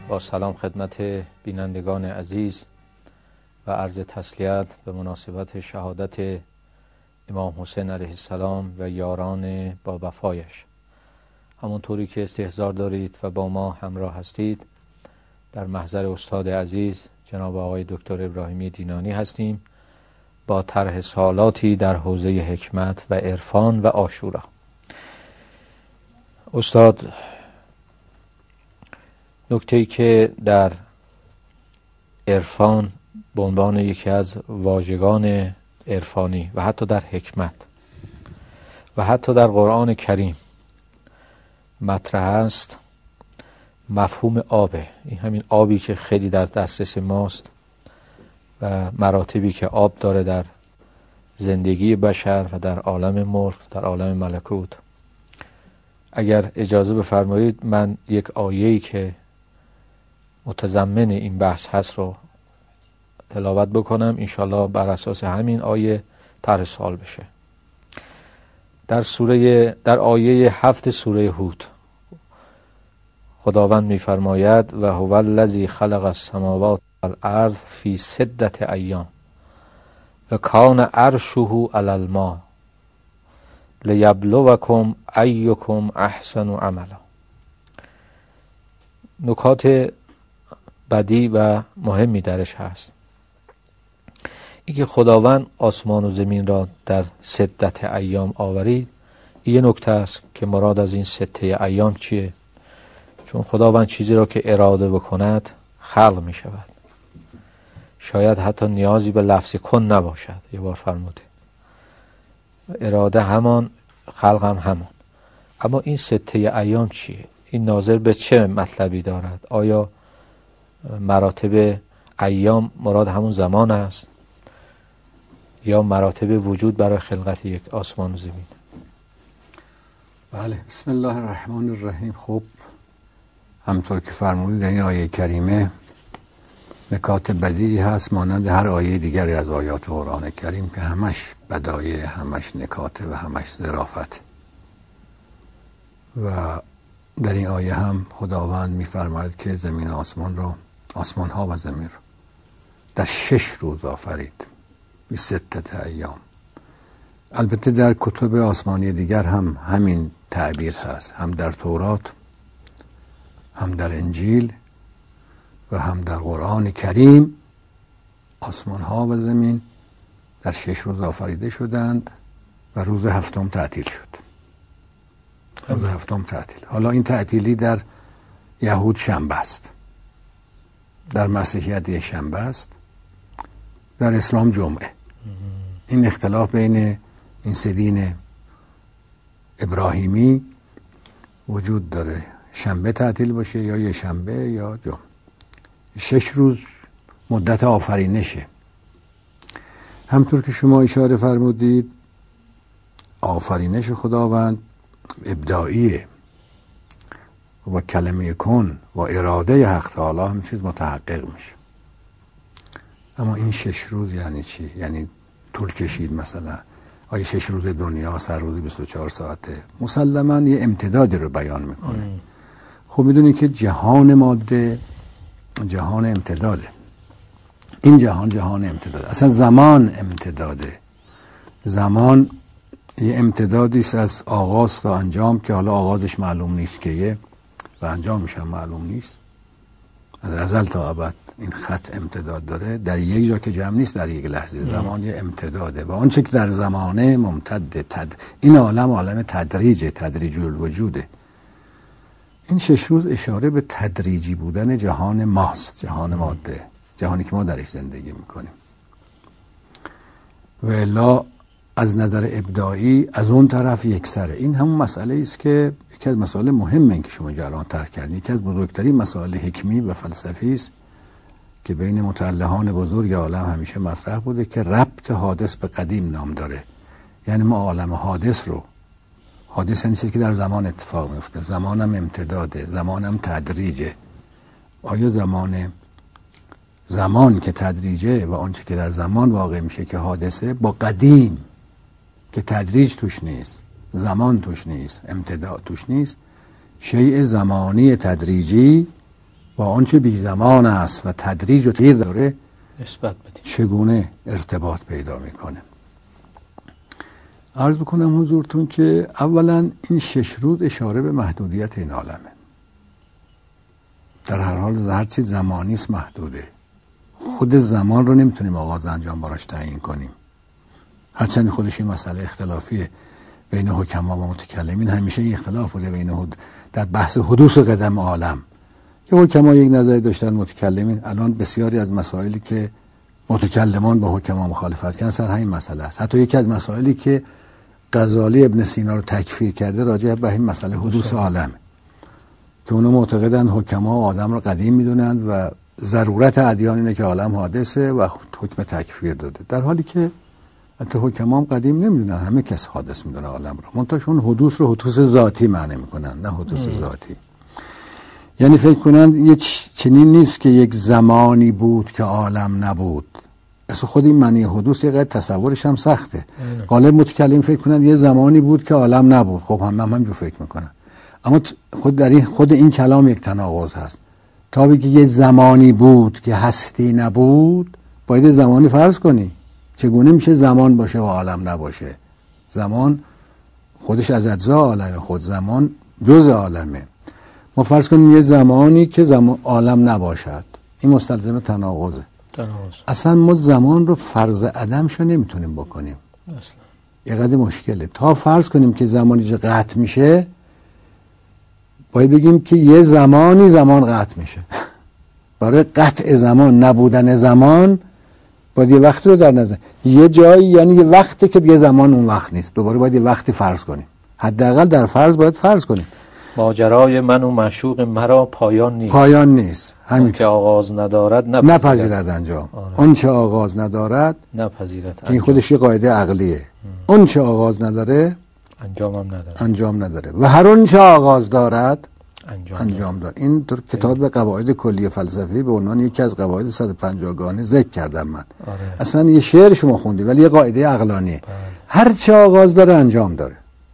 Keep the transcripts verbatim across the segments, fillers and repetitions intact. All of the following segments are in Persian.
با سلام خدمت بینندگان عزیز و عرض تسلیت به مناسبت شهادت امام حسین علیه السلام و یاران با وفایش. همونطوری که استحضار دارید و با ما همراه هستید، در محضر استاد عزیز جناب آقای دکتر ابراهیمی دینانی هستیم با طرح سوالاتی در حوزه حکمت و عرفان و عاشورا. استاد، نکته‌ای که در عرفان به عنوان یکی از واژگان عرفانی و حتی در حکمت و حتی در قرآن کریم مطرح است، مفهوم آبه. این همین آبی که خیلی در دسترس ماست و مراتبی که آب داره در زندگی بشر و در عالم ملک، در عالم ملکوت. اگر اجازه بفرمایید من یک آیه‌ای که متضمن این بحث هست رو تلاوت بکنم، انشالله بر اساس همین آیه طرح سوال بشه. در سوره در آیه هفت سوره هود خداوند می‌فرماید و هو الذی خلق السماوات والارض فی ستة ایام و کان عرشه علی الماء لیبلوکم ایکم احسن عملا. نکات بدی و مهمی درش هست. اینکه خداوند آسمان و زمین را در ستة ایام آورید، یه نکته است که مراد از این سته ایام چیه؟ چون خداوند چیزی را که اراده بکند خلق می شود. شاید حتی نیازی به لفظ کن نباشد. یه بار فرموده اراده همان، خلق هم همان. اما این سته ایام چیه؟ این ناظر به چه مطلبی دارد؟ آیا مراتب ایام مراد همون زمان است یا مراتب وجود برای خلقت یک آسمان و زمین؟ بله، بسم الله الرحمن الرحیم. خب همطور که فرمودید در این آیه کریمه نکات بدیعی هست مانند هر آیه دیگری از آیات قرآن کریم که همش بدایع، همش نکات و همش ظرافت. و در این آیه هم خداوند می‌فرماید که زمین و آسمان رو، آسمان ها و زمین رو در شش روز آفرید، بی ستة ایام. البته در کتب آسمانی دیگر هم همین تعبیر هست، هم در تورات، هم در انجیل و هم در قرآن کریم. آسمان ها و زمین در شش روز آفریده شدند و روز هفتم تعطیل شد. روز هفتم تعطیل. حالا این تعطیلی در یهود شنبه است، در مسیحیت یک شنبه است، در اسلام جمعه. این اختلاف بین این سه دین ابراهیمی وجود داره، شنبه تعطیل باشه یا یک شنبه یا جمعه. شش روز مدت آفرینشه. همطور که شما اشاره فرمودید آفرینش خداوند ابداعیه و کلمه کن و اراده حق تعالی همین چیز متحقق میشه. اما این شش روز یعنی چی؟ یعنی طول کشید مثلا؟ آیا شش روز دنیا هر روزی بیست و چهار ساعته؟ مسلماً یه امتدادی رو بیان میکنه. ام. خب میدونید که جهان ماده جهان امتداده. این جهان جهان امتداده. اصلا زمان امتداده. زمان یه امتدادی است از آغاز تا انجام که حالا آغازش معلوم نیست که یه و انجامش هم معلوم نیست. از ازل تا ابد این خط امتداد داره، در یک جا که جمع نیست، در یک لحظه. زمان یه امتداده و آنچه که در زمانه ممتد تد... این عالم عالم تدریجه، تدریج الوجوده. این شش روز اشاره به تدریجی بودن جهان ماست، جهان ماده، جهانی که ما درش زندگی میکنیم. و الا از نظر ابداعی از اون طرف یک سره. این همون مسئله است که یکی از مسائل مهمه که شما الان طرح کردید، یکی از بزرگترین مسائل حکمی و فلسفی است که بین متألهان بزرگ عالم همیشه مطرح بوده که ربط حادث به قدیم نام داره. یعنی ما عالم حادث رو، حادث این چیزی که در زمان اتفاق میفته، زمانم امتداده، زمانم تدریجه. آیا زمان زمان که تدریجه و آنچه که در زمان واقع میشه که حادثه، با قدیم که تدریج توش نیست، زمان توش نیست، امتداد توش نیست، شیء زمانی تدریجی با آنچه بی زمان است و تدریج و تغییر داره نسبت بدیم، چگونه ارتباط پیدا میکنه. عرض بکنم حضورتون که اولا این شش روز اشاره به محدودیت این عالمه. در هر حال هر چیز زمانی است محدوده. خود زمان رو نمیتونیم آغاز انجام براش تعیین کنیم، هرچند خودش این مسئله اختلافیه بین حکما و متکلمین. همیشه این اختلاف بوده بین حد... در بحث حدوث و قدم عالم که حکما یک نظری داشتن، متکلمین الان بسیاری از مسائلی که متکلمان با حکما مخالفت کردن سر همین مسئله است. حتی یکی از مسائلی که غزالی ابن سینا رو تکفیر کرده راجع به این مسئله حدوث عالم که اونا معتقدن حکما آدم رو قدیم میدونند و ضرورت ادیان اینه که عالم حادثه و حکم تکفیر داده، در حالی که حتی حکما هم قدیم نمیدونن، همه کس حادث میدونه عالم رو، منتهاشون حدوث رو حدوث ذاتی معنی میکنن نه حدوث ام. ذاتی. یعنی فکر کنن یه چنین نیست که یک زمانی بود که عالم نبود. اصلا خود این معنی حدوث یه قدر تصورش هم سخته. غالب متکلم فکر کنن یه زمانی بود که عالم نبود. خب هم هم همینجور فکر میکنن، اما خود در این خود این کلام یک تناقض هست. تا بگی یه زمانی بود که هستی نبود، باید زمانی فرض کنی. چگونه میشه زمان باشه و عالم نباشه؟ زمان خودش از اجزا عالمه، خود زمان جز عالمه. ما فرض کنیم یه زمانی که زمان عالم نباشد، این مستلزم تناقضه. تناقض. اصلا ما زمان رو فرض عدمشو نمیتونیم بکنیم، اصلا یه قدر مشکله. تا فرض کنیم که زمانی که قطع میشه، باید بگیم که یه زمانی زمان قطع میشه. برای قطع زمان، نبودن زمان، باید یه وقتی رو در نظر، یه جایی یعنی یه وقتی که دیگه زمان اون وقت نیست، دوباره باید یه وقتی فرض کنیم. حداقل در فرض باید فرض کنیم ماجرای من و معشوق مرا پایان نیست. پایان نیست، همین که آغاز ندارد نپذیرد, نپذیرد انجام. آره. اون چه آغاز ندارد نپذیرد. این خودش یه قاعده عقلیه. اون چه آغاز نداره انجام هم نداره. انجام نداره و هر اون چه آغاز دارد انجام, انجام داره. این در کتاب قواعد کلی فلسفی به عنوان یکی از قواعد صد و پنجاه گانه ذکر کردم من. آره. اصلا یه شعر شما خوندی ولی یه قاعده عقلانیه. هر چه آغاز داره انجام داره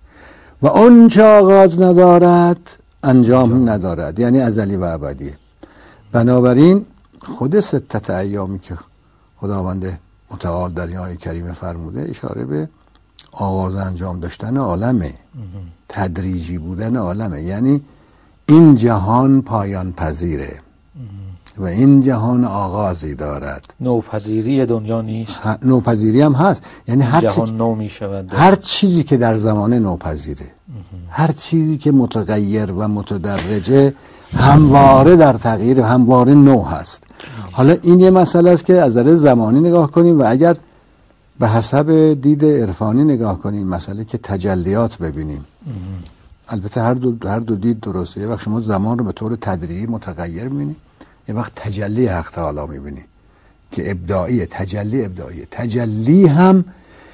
و اون چه آغاز ندارد انجام, انجام ندارد، یعنی ازلی و ابدیه. بنابراین خود ستت ایامی که خداوند متعال در این آیه کریمه فرموده اشاره به آغاز انجام داشتن عالمه، تدریجی بودن عالمه. یعنی این جهان پایان پذیره و این جهان آغازی دارد. نوپذیری دنیا نیست. نوپذیری هم هست، یعنی هر جهان چی... نو می شود. هر چیزی که در زمانه نوپذیره، هر چیزی که متغیر و متدرجه همواره در تغییر، همواره نو هست. حالا این یه مسئله است که از نظر زمانی نگاه کنیم و اگر به حسب دید عرفانی نگاه کنیم، مسئله که تجلیات ببینیم. البته هر دو هر دو دید درسته. یه وقت شما زمان رو به طور تدریجی متغیر می‌بینید، یه وقت تجلی حق تعالی می‌بینید که ابداعی، تجلی ابداعی. تجلی هم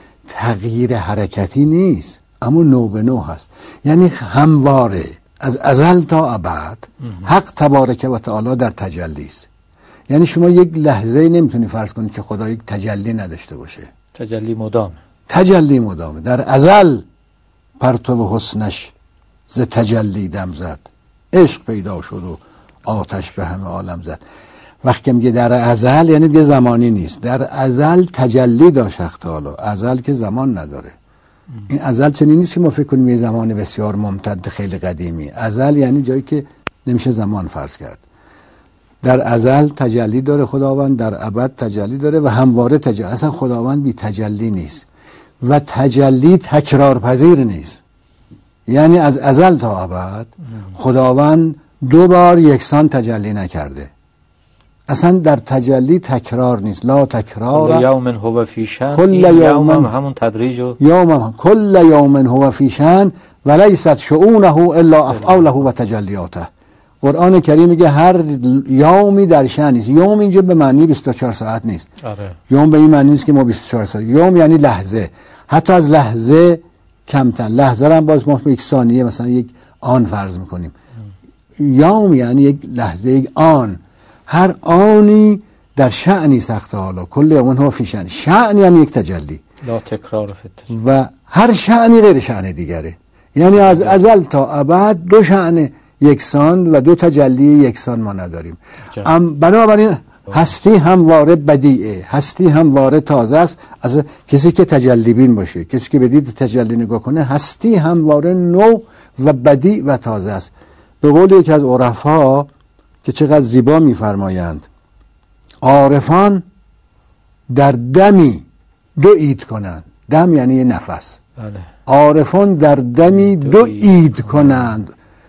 تغییر حرکتی نیست، اما نو به نو هست. یعنی همواره از ازل تا ابد حق تبارک و تعالی در تجلی است. یعنی شما یک لحظه نمیتونی فرض کنید که خدا یک تجلی نداشته باشه. تجلی مدام. تجلی مدامه. در ازل پرتو حسنش ز تجلی دم زد، عشق پیدا شد و آتش به همه عالم زد. وقتی میگه در ازل یعنی دیگه زمانی نیست. در ازل تجلی داشت حق تعالی. ازل که زمان نداره. این ازل چنین نیست که ما فکر کنیم یه زمان بسیار ممتد خیلی قدیمی. ازل یعنی جایی که نمیشه زمان فرض کرد. در ازل تجلی داره خداوند، در ابد تجلی داره و همواره تجلی. اصلا خداوند بی تجلی نیست و تجلی تکرار پذیر نیست. یعنی از ازل تا ابد خداوند دو بار یکسان تجلی نکرده. اصلا در تجلی تکرار نیست. لا تکرار. کل یوم هو فی شأن. کل یوم همون تدریج و یوم کل یوم هو فی شأن ولیست شؤونه الا افعاله و تجلیاته. قرآن کریم میگه هر یومی در شأن است. یوم اینجا به معنی بیست و چهار ساعت نیست. آره. یوم به این معنی نیست که ما بیست و چهار ساعت. یوم یعنی لحظه. حتی از لحظه کمتر. لحظه هم باز ما به یک ثانیه مثلا یک آن فرض میکنیم. یوم یعنی یک لحظه، یک آن. هر آنی در شأنی سخت حالا. کل یوم هو فی شأن. شأن یعنی یک تجلی. لا تکرار فتش. و هر شأنی غیر شأن دیگره. یعنی از ازل تا ابد دو شأنه. یکسان و دو تجلی یکسان ما نداریم. ام بنابراین هستی همواره بدیعه، هستی همواره تازه است. از کسی که تجلی بین باشه، کسی که به دید تجلی نگاه کنه، هستی همواره نو و بدیع و تازه است. به قول یکی از عرفا که چقدر زیبا میفرمایند، عارفان در دمی دو عید کنند. دم یعنی یه نفس. بله. عارفان در دمی دو, دو عید کنند،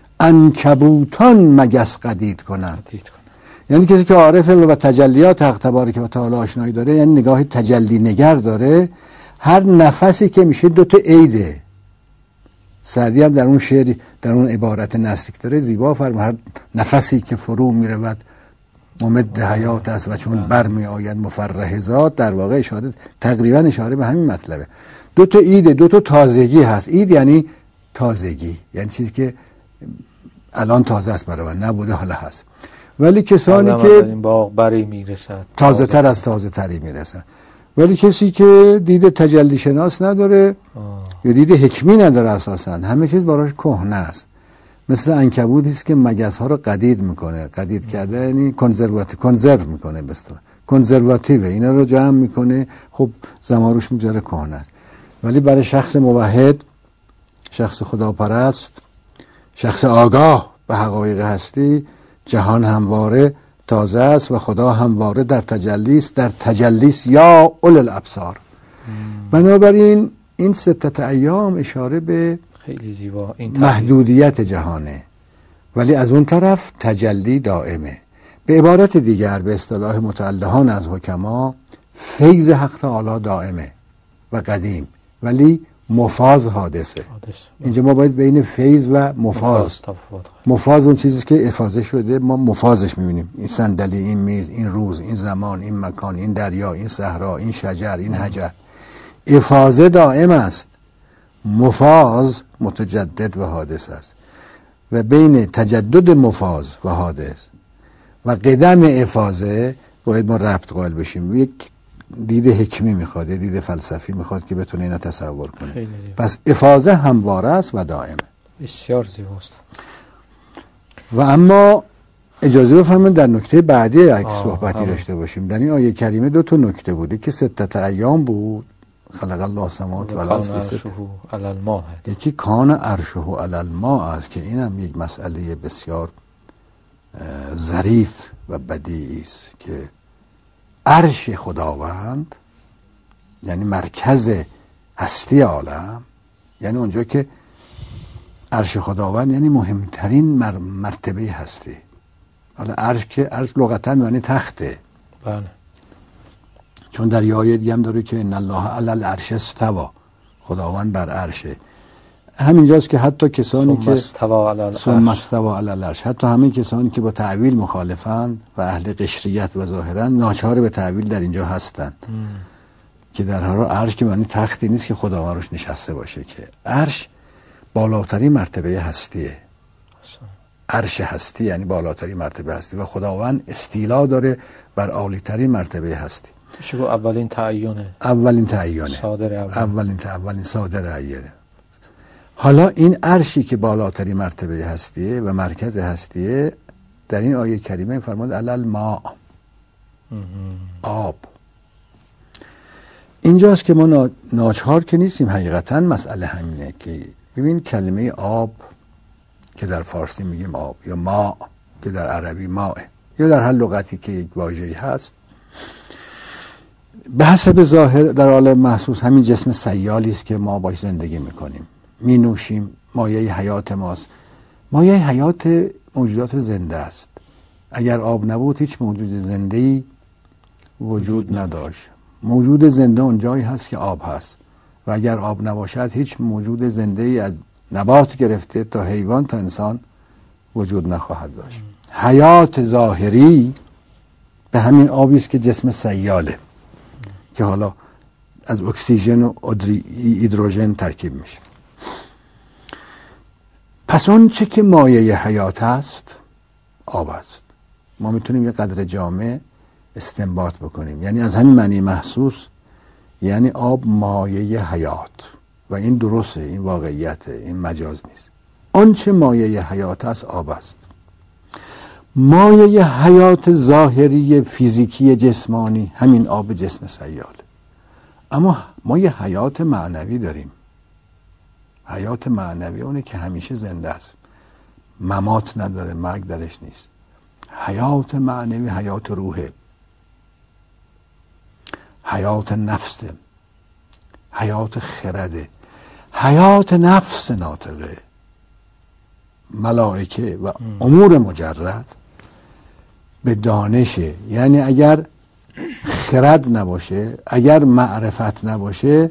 عنکبوتان مگس قدید کنند. یعنی کسی که عارفه و تجلیات حق تبارک و تعالی آشنایی داره، یعنی نگاه تجلی نگر داره، هر نفسی که میشه دو تا عیده. سعدی هم در اون شعر، در اون عبارت نسک داره زیبا فرمود، هر نفسی که فرو میرود ممد حیات است و چون بر می آید مفرح ذات. در واقع اشاره، تقریبا اشاره به همین مطلبه. دو تا عید، دو تا تازگی هست. عید یعنی تازگی، یعنی چیزی که الان تازه است برای من، نبوده حالا هست. ولی کسانی که این باغ بری میرسد، تازه تر از تازه تری میرسد. ولی کسی که دید تجلی شناس نداره یا دید حکمی نداره، اساسا همه چیز براش کهنه است. مثل عنکبوتی است که مگس ها رو قدید میکنه. قدید کرده یعنی کنزرواتیو، کنزرو میکنه، به اصطلاح کنزرواتیو اینا رو جمع میکنه. خب زماروش میذاره کهنه است. ولی برای شخص موحد، شخص خداپرست، شخص آگاه به حقایق هستی، جهان همواره تازه است و خدا همواره در تجلی است. در تجلی است یا اول الابصار. بنابراین این ستت ایام اشاره به خیلی زیبا این محدودیت جهانه، ولی از اون طرف تجلی دائمه. به عبارت دیگر، به اصطلاح متعلهان از حکما، فیض حق تعالی دائمه و قدیم، ولی مفاز حادثه. اینجا ما باید بین فیض و مفاز، مفاز اون چیزی که افاضه شده ما مفازش میبینیم. این صندلی، این میز، این روز، این زمان، این مکان، این دریا، این صحرا، این شجر، این حجر. افاضه دائم است، مفاز متجدد و حادث است. و بین تجدد مفاز و حادث و قدم افاضه باید ما ربط قائل بشیم. یک دید حکمی میخواد، یک دید فلسفی میخواد که بتونه اینا تصور کنه. پس افاضه همواره است و دائمه. بسیار زیباست. و اما اجازه بفرمایید در نکته بعدی یک صحبتی داشته باشیم. در این آیه کریمه دو تا نکته بوده که ستت ایام بود، خلق الله السماوات و الارض. یکی کان عرشه علی الماء است که اینم یک مسئله بسیار ظریف و بدیعی است که عرش خداوند یعنی مرکز هستی عالم، یعنی اونجا که عرش خداوند یعنی مهمترین مر... مرتبه هستی. حالا عرش که عرش لغتا یعنی تخته. بله. چون در یه آیه دیگه هم داره که ان الله علی العرش استوى، خداوند بر عرشه. همینجاست که حتی کسانی که ثم استوى علی العرش، حتی همین کسانی که با تعویل مخالفن و اهل قشریت و ظاهرا ناچار به تعویل در اینجا هستن ام. که در هر عرش که معنی تختی نیست که خداوند روش نشسته باشه، که عرش بالاترین مرتبه هستیه. عرش هستی یعنی بالاترین مرتبه هستی و خداوند استیلا داره بر عالی‌ترین مرتبه هستی. شگو اولین تعیینه، اولین تعیینه، صادر اول. اولین تا اولین صادر ایره. حالا این عرشی که بالاترین مرتبه هستیه و مرکز هستیه، در این آیه کریمه فرمود علی الماء، آب. اینجاست که ما ناچار که نیستیم، حقیقتا مسئله همینه که ببین کلمه آب که در فارسی میگیم آب یا ماء که در عربی ماء یا در هر لغتی که یک واژه‌ای هست، به حسب ظاهر در عالم محسوس همین جسم سیالی است که ما باش زندگی میکنیم، می نوشیم، مایه حیات ماست. مایه حیات موجودات زنده است. اگر آب نبود هیچ موجود زنده‌ای وجود نداشت. موجود زنده اون جایی هست که آب هست و اگر آب نباشد هیچ موجود زنده‌ای از نبات گرفته تا حیوان تا انسان وجود نخواهد داشت. حیات ظاهری به همین آبی است که جسم سیاله که حالا از اکسیژن و هیدروژن ترکیب میشه. پس اون چه که مایه حیات هست آب است. ما میتونیم یه قدر جامع استنباط بکنیم، یعنی از همین معنی محسوس، یعنی آب مایه حیات و این درسته، این واقعیته، این مجاز نیست. آنچه مایه حیات است آب است. مایه حیات ظاهری فیزیکی جسمانی همین آب جسم سیال، اما ما یه حیات معنوی داریم. حیات معنوی اونه که همیشه زنده است، ممات نداره، مرگ درش نیست. حیات معنوی حیات روحه، حیات نفسه، حیات خرده، حیات نفس ناطقه. ملائکه و امور مجرد به دانشه، یعنی اگر خرد نباشه، اگر معرفت نباشه،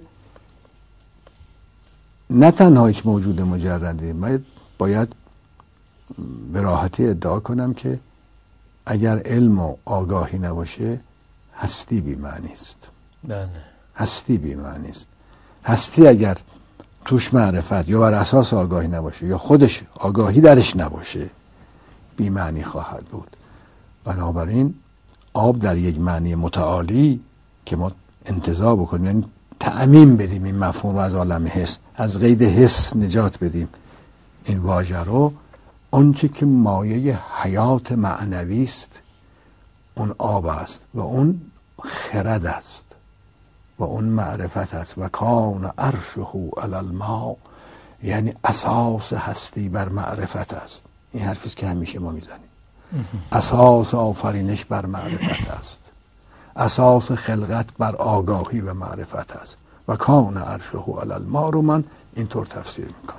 نه تنها هیچ موجود مجردی، من باید به راحتی ادعا کنم که اگر علم و آگاهی نباشه هستی بی معنی است. بله. هستی بی معنی است. هستی اگر توش معرفت یا بر اساس آگاهی نباشه یا خودش آگاهی درش نباشه بی معنی خواهد بود. بنابراین آب در یک معنی متعالی که ما انتزاع بکنیم، یعنی تعمیم بدیم این مفهوم رو از عالم حس، از قید حس نجات بدیم این واژه رو، آنچه که مایه حیات معنوی است اون آب است و اون خرد است و اون معرفت است. و کان عرشه علی الماء، یعنی اساس هستی بر معرفت است. این حرفی است که همیشه ما میزنیم. اساس آفرینش بر معرفت است، اساس خلقت بر آگاهی و معرفت است. و کان عرشه علی الماء رو من اینطور تفسیر میکنم.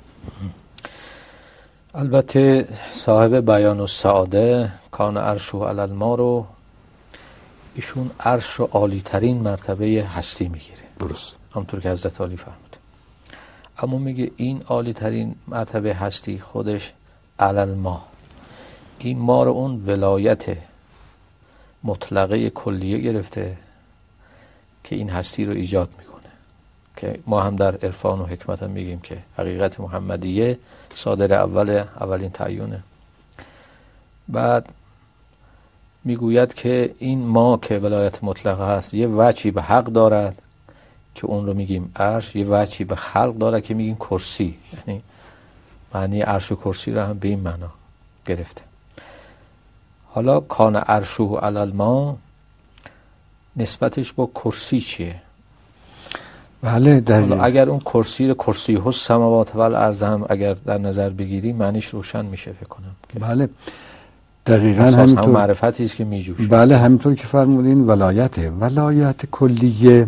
البته صاحب بیان السعاده کان عرشه علی الماء رو ایشون عرش رو عالی ترین مرتبه هستی میگیره، درست، همونطور که حضرت علی فرمود. اما میگه این عالی ترین مرتبه هستی خودش علی الماء، این ما رو اون ولایت مطلقه کلیه گرفته که این هستی رو ایجاد میکنه، که ما هم در عرفان و حکمت هم میگیم که حقیقت محمدیه صادر اول اولین تعیونه. بعد میگوید که این ما که ولایت مطلقه هست یه وجهی به حق دارد که اون رو میگیم عرش، یه وجهی به خلق دارد که میگیم کرسی، یعنی معنی عرش و کرسی رو هم به این معنا گرفته. حالا کان عرشه علی الماء نسبتش با کرسی چیه؟ بله دقیقا. اگر اون کرسی رو کرسی ها السماوات و الارض هم اگر در نظر بگیری معنیش روشن میشه فکر کنم. بله دقیقاً همینطور. هم معرفتی است که میجوشه. بله همینطور که فرمودین ولایت ولایت کلیه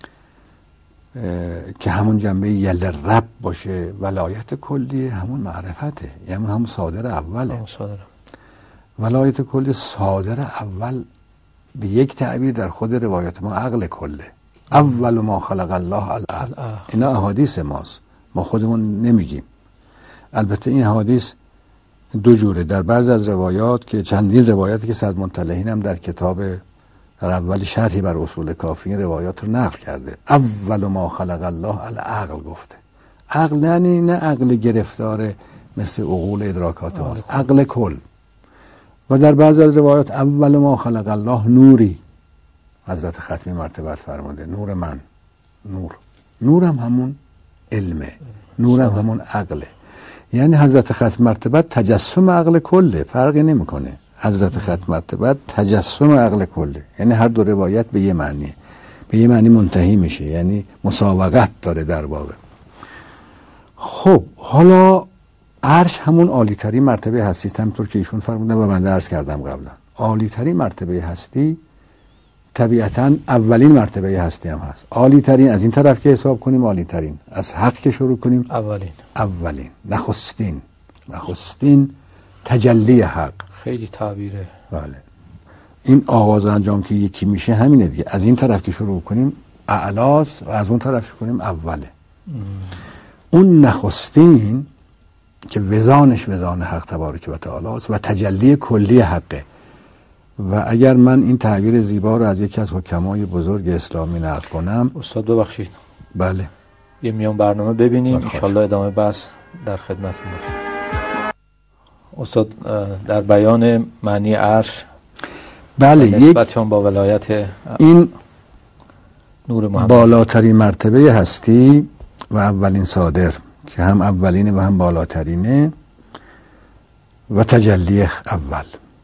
که همون جنبه یل رب باشه، ولایت کلیه همون معرفته، یعنی همون صادر اوله. همون صادر. ولایت کلی صادر اول به یک تعبیر در خود روایت ما عقل کله. اول ما خلق الله العقل. اینا احادیث ماست، ما خودمون نمیگیم. البته این احادیث دو جوره، در بعض از روایات که چندین روایاتی که صد منطلحین هم در کتاب در اول شرحی بر اصول کافی روایات رو نقل کرده. اول ما خلق الله العقل گفته. عقل یعنی نه عقل گرفتار مثل عقول ادراکات ماست، عقل کل. و در بعض از روایات اول ما خلق الله نوری، حضرت ختمی مرتبت فرموده نور من، نور نورم همون علمه، نورم همون عقله. یعنی حضرت ختم مرتبت تجسم عقل کله، فرقی نمیکنه. حضرت ختم مرتبت تجسم عقل کله، یعنی هر دو روایت به یه معنی به یه معنی منتهی میشه، یعنی مساوقت داره در واقع. خب حالا عرش همون عالی ترین مرتبه هستی است، همونطور که ایشون فرمودن و من درس کردم قبلا. عالی ترین مرتبه هستی طبیعتاً اولین مرتبه هستی هم هست. عالی ترین از این طرف که حساب کنیم عالی ترین، از حق که شروع کنیم اولین اولین نخستین نخستین تجلی حق. خیلی تعبیره. بله این آغاز و انجام که یکی میشه همینه دیگه. از این طرف که شروع کنیم اعلاس و از اون طرف شروع کنیم اوله. ام. اون نخستین که وزانش وزان حق تبارک و تعالی است و تجلی کلی حقه. و اگر من این تعبیر زیبا رو از یکی از حکمای بزرگ اسلامی نقل کنم، استاد ببخشید بله یه میان برنامه ببینیم ان شاءالله ادامه بحث در خدمتتون باشیم. استاد در بیان معنی عرش بله نسبت اون با ولایت این نور محمد بالاترین مرتبه هستی و اولین صادر که هم اولینه و هم بالاترینه، و تجلی اول.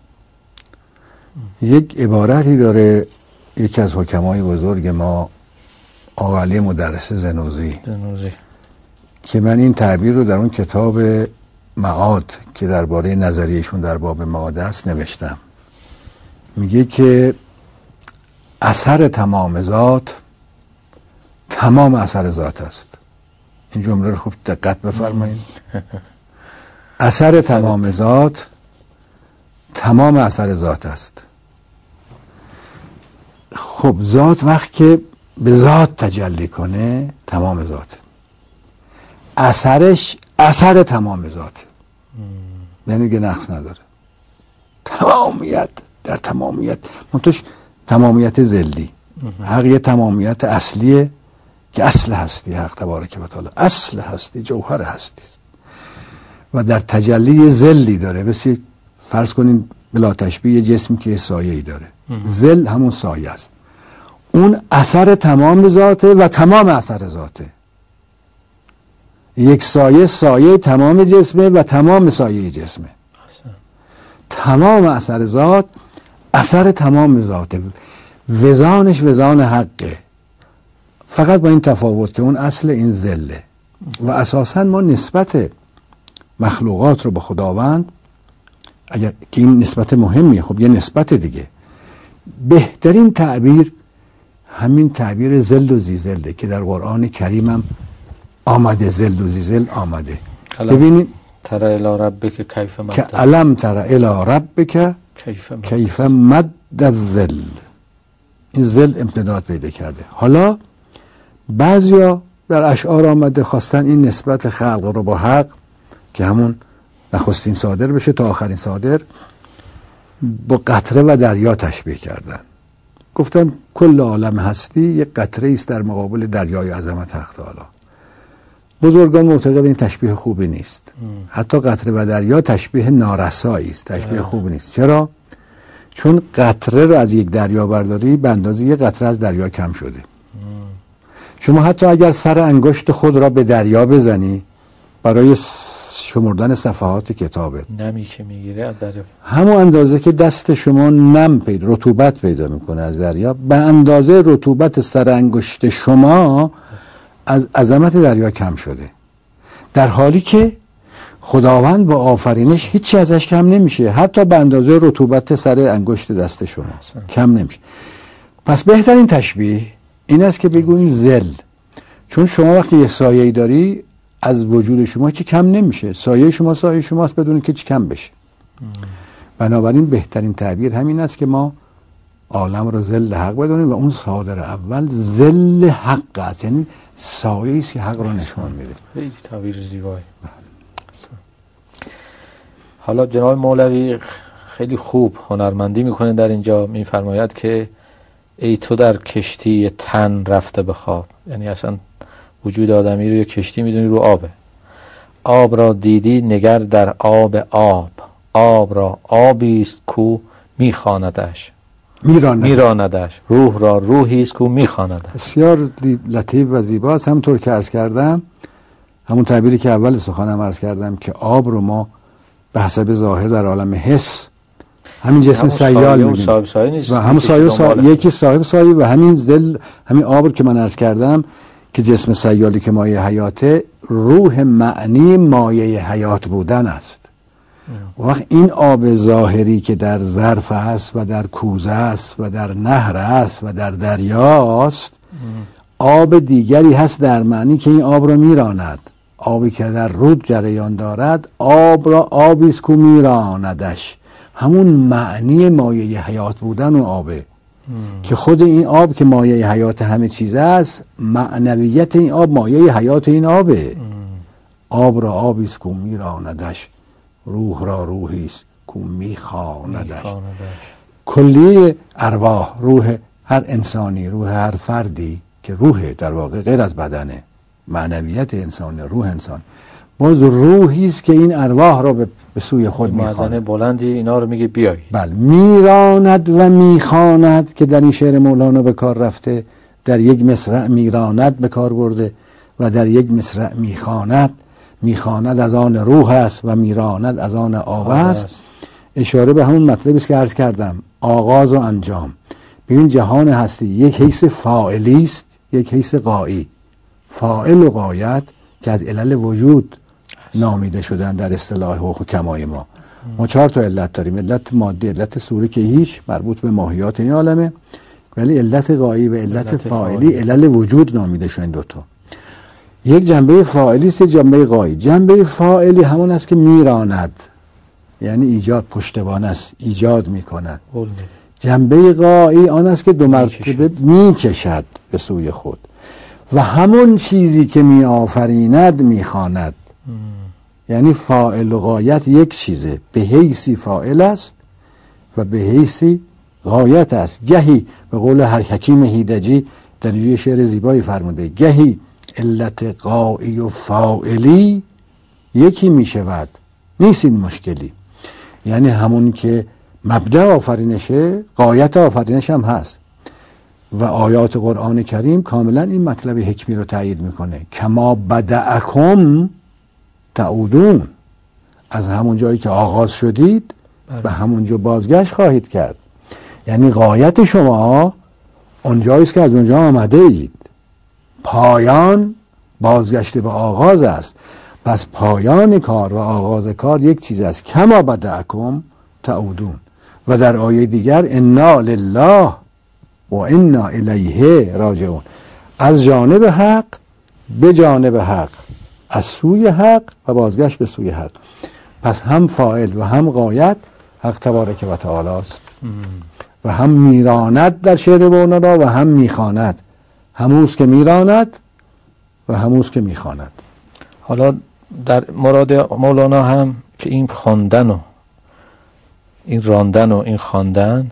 یک عبارتی داره یکی از حکمای بزرگ ما، آقا علی مدرس زنوزی، زنوزی که من این تعبیر رو در اون کتاب معاد که درباره نظریهشون در باب معاد است نوشتم. میگه که اثر تمام ذات تمام اثر ذات است. این جمله رو خوب دقت بفرمایید. اثر تمام ذات تمام اثر ذات است. خب ذات وقت که به ذات تجلی کنه تمام ذات، اثرش اثر تمام ذات، یعنی که نقص نداره، تمامیت در تمامیت، منتش تمامیت ذلی. حق یه تمامیت اصلیه که اصل هستی، حق تبارک و تعالی اصل هستی، جوهر هستی و در تجلی ذلی داره. بسی فرض کنین بلا تشبیه یه جسمی که سایه‌ای داره، ذل همون سایه است، اون اثر تمام ذاته و تمام اثر ذاته. یک سایه سایه تمام جسمه و تمام سایه جسمه. تمام اثر ذات اثر تمام ذاته، وزانش وزان حقه، فقط با این تفاوت که اون اصل این ذله. و اساسا ما نسبت مخلوقات رو به خداوند، اگر که این نسبت مهمیه، خب یه نسبت دیگه، بهترین تعبیر همین تعبیر ذل و زیذله که در قرآن کریم هم آمده، ذل و زیذل آمده. ببینید ترى الی ربک کیف مد، که علم ترى الی ربک کیف مد الذل. این ذل امتداد پیدا کرده. حالا بعضیا در اشعار آمده خواستن این نسبت خلق رو با حق که همون نخستین صادر بشه تا آخرین صادر با قطره و دریا تشبیه کردن. گفتن کل عالم هستی یک قطره است در مقابل دریای عظمت حق تعالی. بزرگان معتقد این تشبیه خوبی نیست. ام. حتی قطره و دریا تشبیه نارسایی است، تشبیه اه. خوبی نیست. چرا؟ چون قطره رو از یک دریا برداری به اندازه یک قطره از دریا کم شده. ام. شما حتی اگر سر انگشت خود را به دریا بزنی برای شمردن صفحات کتابت، نمی که میگیره از دریا، همون اندازه که دست شما نم پیدا رطوبت پیدا میکنه از دریا، به اندازه رطوبت سر انگشت شما از عظمت دریا کم شده. در حالی که خداوند با آفرینش هیچی ازش کم نمیشه، حتی به اندازه رطوبت سر انگشت دست شما کم نمیشه. پس بهترین تشبیه این است که بگوییم ذل، چون شما وقتی یه سایه‌ای داری از وجود شما چی کم نمیشه، سایه شما سایه شماست بدون که چی کم بشه. بنابراین بهترین تعبیر همین است که ما عالم رو ذل حق بدونیم و اون صادر اول ذل حق است، یعنی سایه است که حق رو نشون میده. خیلی تعبیر زیبایی. حالا جناب مولوی خیلی خوب هنرمندی میکنه در اینجا، میفرماید که ای تو در کشتی تن رفته به خواب، یعنی اصلا وجود آدمی رو یه کشتی میدونی رو آبه، آب را دیدی نگر در آب آب، آب را آبی است کو میخواندش میراندش میراندش، روح را روحی است کو میخواندش. بسیار لطیف و زیباست. همونطور که عرض کردم، همون تعبیری که اول سخنم عرض کردم که آب رو ما به حسب ظاهر در عالم حس همین جسم سیال می‌بینیم و همون سایه سا... یکی صاحب سایه و همین ذل، همین آب رو که من عرض کردم که جسم سیالی که مایه حیاته، روح معنی مایه حیات بودن است. ام. وقت این آب ظاهری که در ظرف است و در کوزه است و در نهر است و در دریاست، ام. آب دیگری هست در معنی که این آب را میراند. آبی که در رود جریان دارد آب را آبی است که میراندش، همون معنی مایه حیات بودن و آبه. ام. که خود این آب که مایه حیات همه چیز است، معنویت این آب مایه حیات این آبه. ام. آب را آبی است که میراندش، روح را روحی است که میخواندش. کلی ارواح، روح هر انسانی، روح هر فردی که روح در واقع غیر از بدنه، معنویت انسان، روح انسان، باز روحی است که این ارواح را به سوی خود میخواند. موازنه بلندی اینا رو میگه بیایید. بله، میراند و میخواند که در این شعر مولانا به کار رفته، در یک مصرع میراند به کار برده و در یک مصرع میخواند. میخواند از آن روح است و میراند از آن آب است. اشاره به همون مطلبی است که عرض کردم، آغاز و انجام. ببین جهان هستی یک حیث فاعلی است، یک حیث غایی. فاعل و غایت که از علل وجود نامیده شدن در اصطلاح حکمای ما. ما چهار تا علت داریم: علت مادی، علت صوری که هیچ مربوط به ماهیات این عالمه، ولی علت غایی و علت, علت فاعلی علل وجود نامیده شدن دوتا. یک جنبه فاعلی است، جنبه غایی. جنبه فاعلی همون است که میراند، یعنی ایجاد، پشتوانه است، ایجاد میکند. جنبه غایی آن است که دو مرتبه میکشد به سوی خود و همون چیزی که میآفریند میخواند. یعنی فاعل و غایت یک چیزه، به حیثی فاعل است و به حیثی غایت است. گهی به قول هر حکیم هیدجی در یه شعر زیبایی فرموده، گهی علت غایی و فاعلی یکی می شود، نیست این مشکلی. یعنی همون که مبدأ آفرینشه، غایت آفرینش هم هست. و آیات قرآن کریم کاملا این مطلب حکمی رو تایید میکنه. کما بدأکم تعودون، از همون جایی که آغاز شدید به همون جا بازگشت خواهید کرد. یعنی غایت شما اونجایی است که از اونجا آمده اید، پایان بازگشت به آغاز است. پس پایان کار و آغاز کار یک چیز است، کما بدأکم تعودون. و در آیه دیگر انا لله و انا الیه راجعون، از جانب حق به جانب حق، از سوی حق و بازگشت به سوی حق. پس هم فاعل و هم غایت حق تبارک و تعالی است و هم میراند در شعر مولانا را و هم میخواند. هموست که میراند و هموست که میخواند. حالا در مراد مولانا هم که این خواندن و این راندن و این خواندن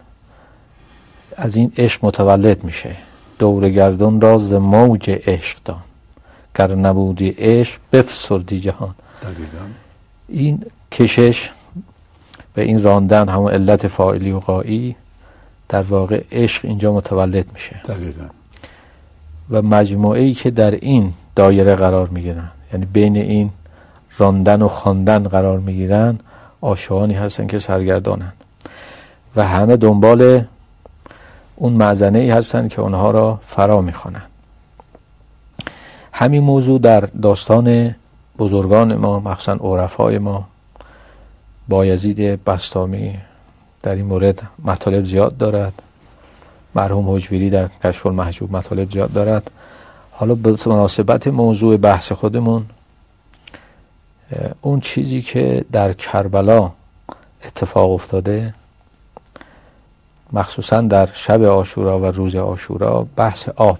از این عشق متولد میشه. دور گردون راز موج عشق دان، گر نبودی عشق بفسردی جهان. دقیقا. این کشش به این راندن، همون علت فاعلی و غایی، در واقع عشق اینجا متولد میشه. دقیقا. و مجموعه‌ای که در این دایره قرار میگیرن، یعنی بین این راندن و خواندن قرار میگیرن، عاشقانی هستن که سرگردانن و همه دنبال اون معزنه‌ای هستن که اونها را فرا میخوانن. همین موضوع در داستان بزرگان ما، مخصوصا عرفای ما، بایزید بسطامی در این مورد مطالب زیاد دارد، مرحوم حجویری در کشف المحجوب مطالب زیاد دارد. حالا به مناسبت موضوع بحث خودمون، اون چیزی که در کربلا اتفاق افتاده، مخصوصا در شب عاشورا و روز عاشورا، بحث آبه.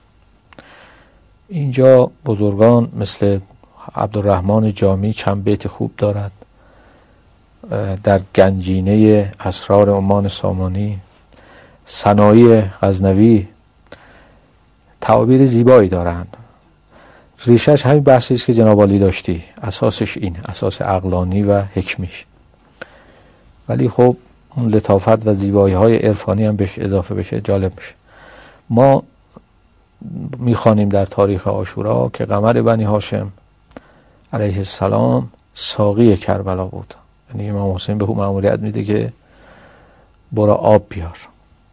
اینجا بزرگان مثل عبدالرحمن جامی چند بیت خوب دارد. در گنجینه اسرار عمان سامانی، سنایی غزنوی تعابیر زیبایی دارند. ریشش همین بحثی است که جناب عالی داشتی، اساسش این، اساس عقلانی و حکمیش. ولی خب اون لطافت و زیبایی های عرفانی هم بهش اضافه بشه جالب میشه. ما میخوانیم در تاریخ عاشورا که قمر بنی هاشم علیه السلام ساقی کربلا بود. یعنی امام حسین به او مأموریت میده که برو آب بیار،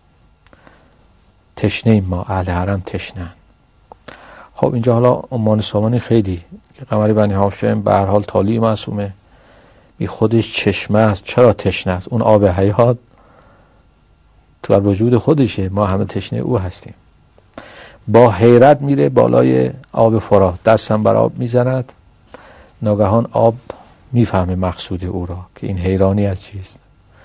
تشنه ایم ما، اهل حرم تشنه. خب اینجا حالا عمان سامانی خیلی که قمر بنی هاشم به هر حال تالی معصومه، بی خودش چشمه است، چرا تشنه است؟ اون آب حیات تو وجود خودشه، ما همه تشنه او هستیم. با حیرت میره بالای آب فرات، دستم بر آب میزند، ناگهان آب میفهمه مقصود او را که این حیرانی از چیست.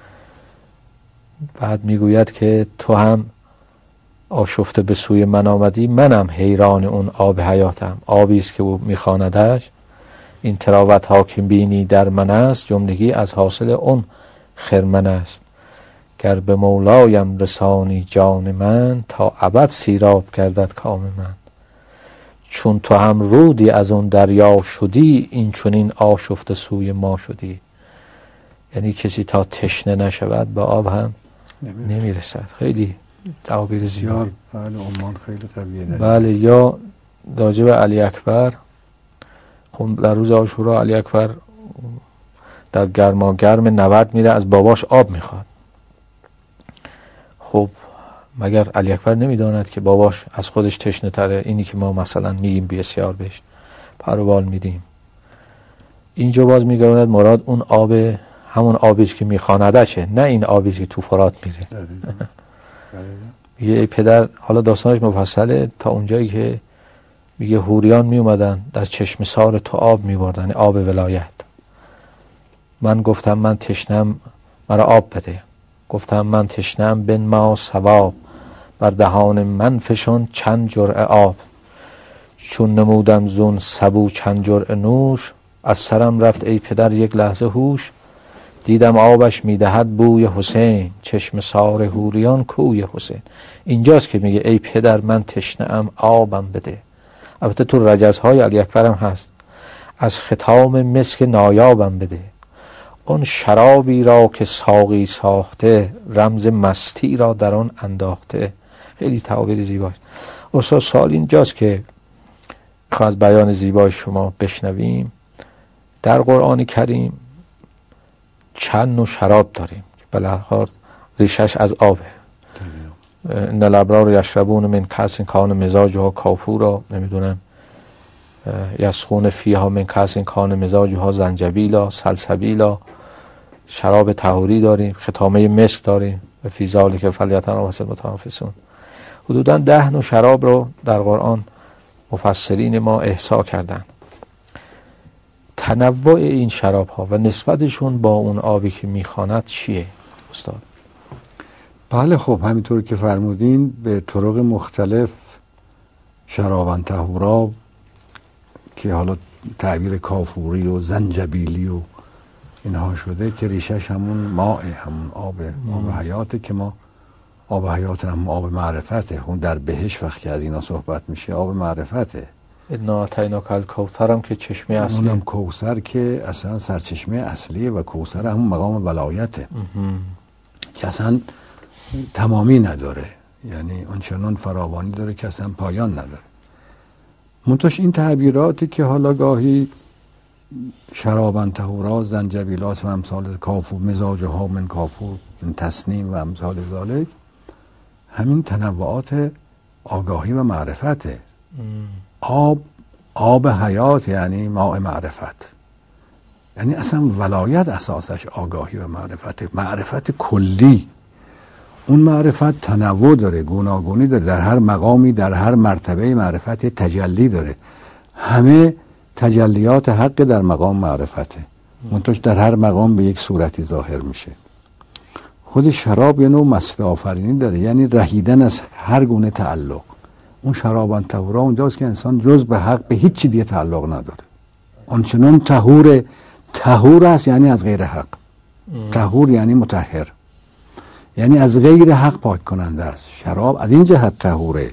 بعد میگوید که تو هم آشفته به سوی من آمدی، منم حیران اون آب حیاتم. آبی است که او میخواندش، این تراوت ها که بینی در من است، جملگی از حاصل اون خرمن است. گر به مولایم رسانی جان من، تا ابد سیراب گردد کام من. چون تو هم رودی از اون دریا شدی، این چنین آشفته سوی ما شدی. یعنی کسی تا تشنه نشود به آب هم نمیرسد. خیلی تعابیر زیاد. بله عمان خیلی قویه. بله. یا راجب علی اکبر، خب خب در روز عاشورا علی اکبر در گرما گرم نبرد میره از باباش آب میخواد. خب مگر علی اکبر نمیداند که باباش از خودش تشنه تره؟ اینی که ما مثلا میگیم بسیار بهش پروبال میدیم. اینجا باز میگوید مراد اون آب، همون آبیش که میخواندشه، نه این آبیش که تو فرات میره. میگه ای پدر، حالا داستانش مفصله تا اونجایی که میگه حوریان میومدن در چشم سار تو آب میبردن، آب ولایت. من گفتم من تشنم، مرا آب بده. گفتم من تشنم، بن ما ثواب، بر دهان من فشون چند جرعه آب. چون نمودم زون سبو چند جرعه نوش، از سرم رفت ای پدر یک لحظه هوش. دیدم آبش میدهد بوی حسین، چشم سار حوریان کوی حسین. اینجاست که میگه ای پدر من تشنه‌ام آبم بده. البته تو رجزهای علی اکبر هم هست، از ختام مسک نایابم بده. اون شرابی را که ساقی ساخته، رمز مستی را در آن انداخته. خیلی تعابیر زیباست. استاد سوال اینجاست که از بیان زیبای شما بشنویم. در قرآن کریم چند نوع شراب داریم که بالاخره ریشش از آبه. ان الابرار یشربون من کأس کان مزاجها کافورا، نمیدونم یسقون فیها من کأس کان مزاجها زنجبیلا سلسبیلا. شراب طهوری داریم، ختامه مسک داریم، و فی ذلک فلیتنافس المتنافسون. حدوداً ده نوع شراب رو در قرآن مفسرین ما احصا کردن. تنوع این شراب ها و نسبتشون با اون آبی که میخواند چیه استاد؟ بله خب همینطور که فرمودین به طرق مختلف شرابن طهورا که حالا تعبیر کافوری و زنجبیلی و اینها شده که ریشش همون ماء، همون آب آب حیاته که ما آب حیات هم آب معرفته. اون در بهشت وقتی که از اینا صحبت میشه آب معرفته. انا اعطیناک الکوثر هم که چشمه اصلی، اونم کوثر که اصلا سرچشمه اصلیه و کوثر همون مقام ولایته که اصلا تمامی نداره، یعنی آنچنان فراوانی داره که اصلا پایان نداره. منتش این تعبیراتی که حالا گاهی شرابن طهورا، زنجبیلات و امثال کافور، مزاجها من کافور، من تسنیم و امثال ذالک، همین تنوعات آگاهی و معرفته. آب آب حیات یعنی ماء معرفت، یعنی اصلا ولایت اساسش آگاهی و معرفت، معرفت کلی. اون معرفت تنوع داره، گوناگونی داره، در هر مقامی در هر مرتبه معرفت تجلی داره. همه تجلیات حق در مقام معرفته، منتش در هر مقام به یک صورتی ظاهر میشه. خود شراب یه نوع مست آفرینی داره، یعنی رهیدن از هر گونه تعلق. اون شرابن طهورا اونجاست که انسان جز به حق به هیچ چی دیگه تعلق نداره. آنچنان طهور طهور است، یعنی از غیر حق. طهور یعنی مطهر، یعنی از غیر حق پاک کننده است. شراب از این جهت طهوره،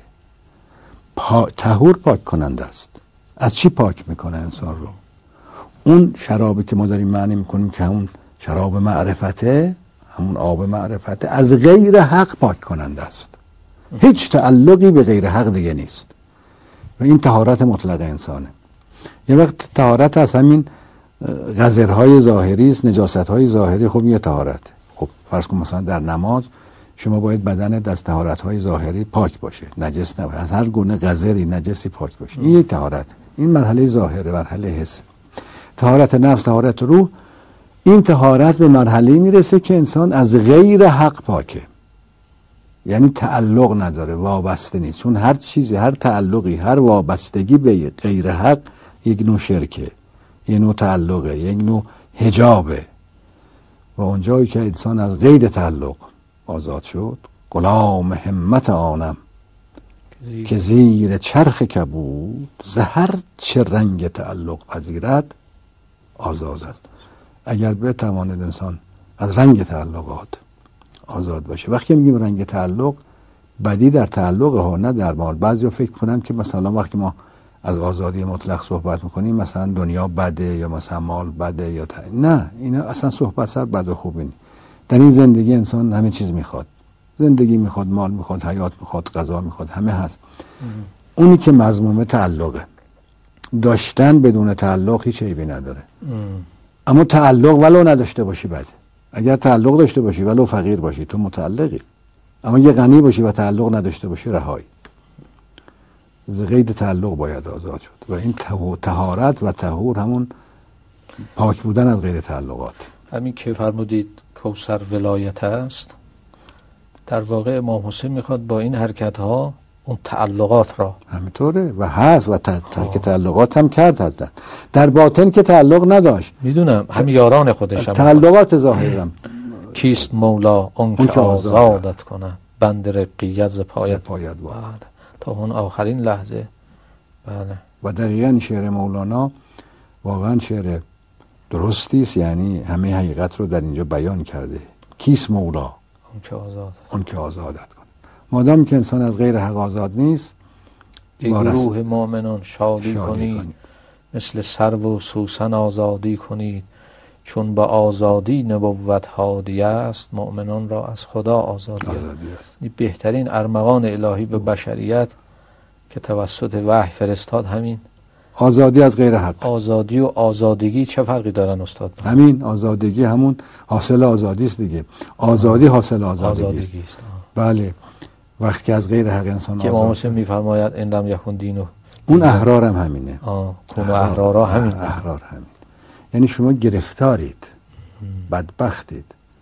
پا... طهور پاک کننده است. از چی پاک میکنه انسان رو؟ اون شرابی که ما داریم معنی میکنیم که همون شراب معرفته، همون آب معرفته، از غیر حق پاک کننده است. هیچ تعلقی به غیر حق دیگه نیست و این طهارت مطلق انسانه. یه وقت طهارت از همین قذرهای ظاهری است، نجاستهای ظاهری. خب یه طهارت. خب فرض کن مثلا در نماز شما باید بدنت از طهارتهای ظاهری پاک باشه، نجس نباشه، از هر گونه قذری نجسی پاک باشه. این یک طهارت. این مرحله ظاهره، مرحله حس. طهارت نفس، طهارت روح. این طهارت به مرحله میرسه که انسان از غیر حق پاکه، یعنی تعلق نداره، وابسته نیست. چون هر چیزی، هر تعلقی، هر وابستگی به غیر حق یک نوع شرکه، یک نوع تعلقه، یک نوع حجابه. و اونجایی که انسان از غیر تعلق آزاد شد، غلام همت آنم که زیر چرخ کبود، زهر چه رنگ تعلق پذیرد آزاد است. اگر بتواند انسان از رنگ تعلقات آزاد باشه. وقتی میگیم رنگ تعلق، بدی در تعلق ها، نه در مال. بعضیا فکر کنن که مثلا وقتی ما از آزادی مطلق صحبت میکنیم مثلا دنیا بده یا مثلا مال بده یا تا... نه، اینا اصلا صحبت سر بد و خوبی نیست. در این زندگی انسان همه چیز میخواد. زندگی میخواد، مال میخواد، حیات میخواد، غذا میخواد، همه هست. ام. اونی که مذمومه تعلقه. داشتن بدون تعلق هیچ عیبی نداره. ام. اما تعلق ولو نداشته باشی بده. اگر تعلق داشته باشی ولو فقیر باشی تو متعلقی، اما یه غنی باشی و تعلق نداشته باشی رهایی. ز قید تعلق باید آزاد شد و این طهارت و طهور همون پاک بودن از قید تعلقات. همین که فرمودید کوثر ولایت است، در واقع امام حسین میخواد با این حرکت ها اون تعلقات را، همینطوره و هست و ترک تعلقات هم کرد. هستن در باطن که تعلق نداشت، میدونم همین یاران خودش هم تعلقات ظاهرم کیست مولا اون که آزادت کنه بند رقیت ز پایت پایت بله. تا اون آخرین لحظه. بله. و دقیقاً شعر مولانا واقعا شعر درستی است، یعنی همه حقیقت رو در اینجا بیان کرده. کیست مولا اون که آزاد اون که آزادت کنه. مادام که انسان از غیر حق آزاد نیست، ای گروه مؤمنان شادی, شادی کنید کنی. مثل سرو و سوسن آزادی کنید، چون با آزادی نبوت هادی است، مؤمنان را از خدا آزادی, آزادی است. این بهترین ارمغان الهی به بشریت که توسط وحی فرستاد همین آزادی از غیر حق. آزادی و آزادگی چه فرقی دارن استاد؟ همین آزادگی همون حاصل آزادی است دیگه. آزادی حاصل آزادگی, آزادگی است. بله. وقتی که از غیر حق انسان که امام حسین میفرماید ان لم یکن دینو، اون احرار هم همینه. آه کون احرارا همین. احرار همین. یعنی شما گرفتارید، هم. بدبختید،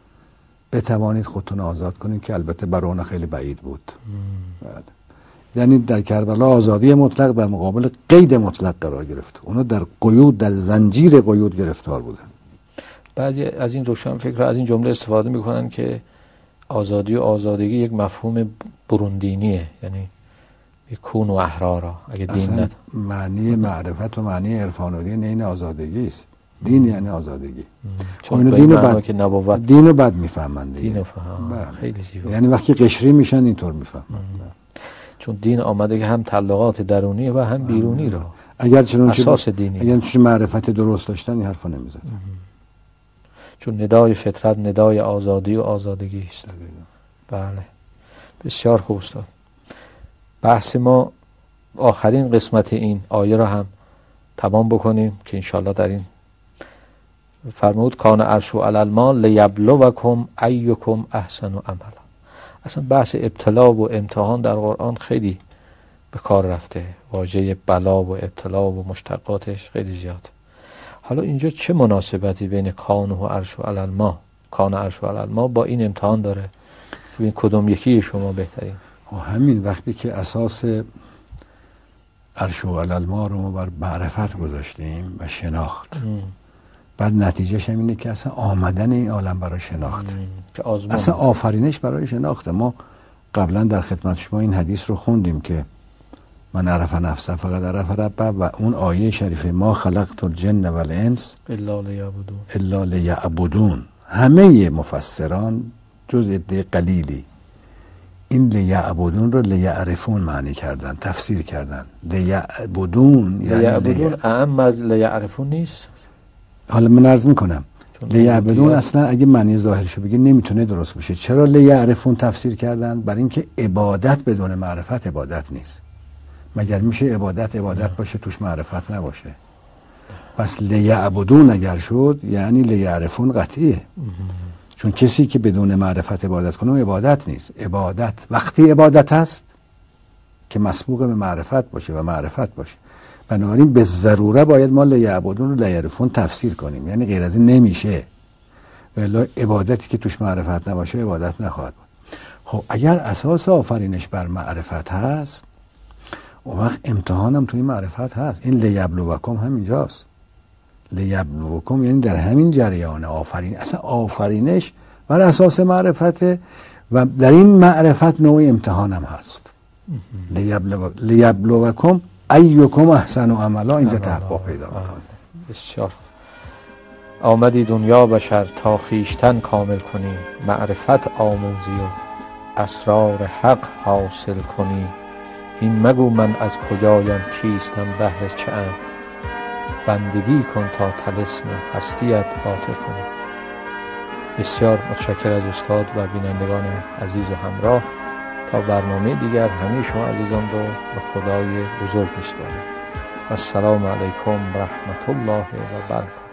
بتوانید خودتون آزاد کنید که البته برای اون خیلی بعید بود. بله. یعنی در کربلا آزادی مطلق در مقابل قید مطلق قرار گرفت. اونا در قیود، در زنجیر قیود گرفتار بودن. بعضی از این روشن فکر از این جمله استفاده میکنن که آزادی و آزادگی یک مفهوم بروندینیه، یعنی کون و احرارا. اگه دین ند... معنی معرفت و معنی عرفان و دین این آزادگی است. دین یعنی آزادگی. چون دین بد... که نبوت دینو بد میفهمن دیگه. دینو فهم. خیلی زیبا. یعنی وقتی قشری میشن اینطور میفهمن. چون دین آمده که هم تعلقات درونی و هم بیرونی را اگر چون اساس دینی، اگر چون معرفت درست داشتن این حرفا نمیزد. چون ندای فطرت ندای آزادی و آزادگی است. بله بسیار خوب استاد. بحث ما آخرین قسمت این آیه را هم تمام بکنیم که انشالله در این فرمود کان عرشو علی الماء لیبلوکم ایکم احسن عملا. اصلا بحث ابتلا و امتحان در قرآن خیلی به کار رفته. واژه بلا و ابتلا و مشتقاتش خیلی زیاده. حالا اینجا چه مناسبتی بین کان و عرش و علی الماء، کان عرش و علی الماء با این امتحان داره؟ ببین کدوم یکی شما بهترین؟ و همین وقتی که اساس عرش و علی الماء رو ما بر معرفت گذاشتیم و شناخت، ام. بعد نتیجهش هم اینه که اصلا آمدن این عالم برای شناخت، اصلا آفرینش برای شناخته. ما قبلا در خدمت شما این حدیث رو خوندیم که من عرف نفسه فقط عرف ربه، و اون آیه شریفه ما خلقت الجن و الانس الا لیعبدون الا لیعبدون. همه مفسران جز عده قلیلی این لیعبدون رو لیعرفون معنی کردن، تفسیر کردن. لیعبدون لیعبدون اعم از لیعرفون نیست. حالا من عرض میکنم لیعبدون اصلا اگه معنی ظاهرشو بگی نمیتونه درست باشه. چرا لیعرفون تفسیر کردن؟ برای اینکه عبادت بدون معرفت عبادت نیست. مگر میشه عبادت عبادت باشه توش معرفت نباشه؟ پس لیعبدون اگر شد یعنی لیعرفون قطعیه. چون کسی که بدون معرفت عبادت کنه عبادت نیست. عبادت وقتی عبادت هست که مسبوق به معرفت باشه و معرفت باشه. بنابراین به ضروره باید ما لیعبدون رو لیعرفون تفسیر کنیم، یعنی غیر از این نمیشه. ولی عبادتی که توش معرفت نباشه عبادت نخواهد بود. خب اگر اساس آفرینش بر معرفت هست، اون وقت امتحانم توی معرفت هست. این لیبلوکم همینجاست. لیبلوکم یعنی در همین جریان آفرین، اصلا آفرینش بر اساس معرفته و در این معرفت نوع امتحانم هست. لیبلوکم ایکم احسن عملا اینجا تحقق پیدا میکنه. بسیار آمدی دنیا بشر تا خیشتن کامل کنی، معرفت آموزی و اسرار حق حاصل کنی. این مگو من از کجایم کیستم بهر چه ام، بندگی کن تا طلسم هستیت باطل کنی. بسیار متشکر از استاد و بینندگان عزیز و همراه. تا برنامه دیگر همه شما عزیزان رو به خدای بزرگ میسپارم. و السلام علیکم و رحمت الله و برکاته.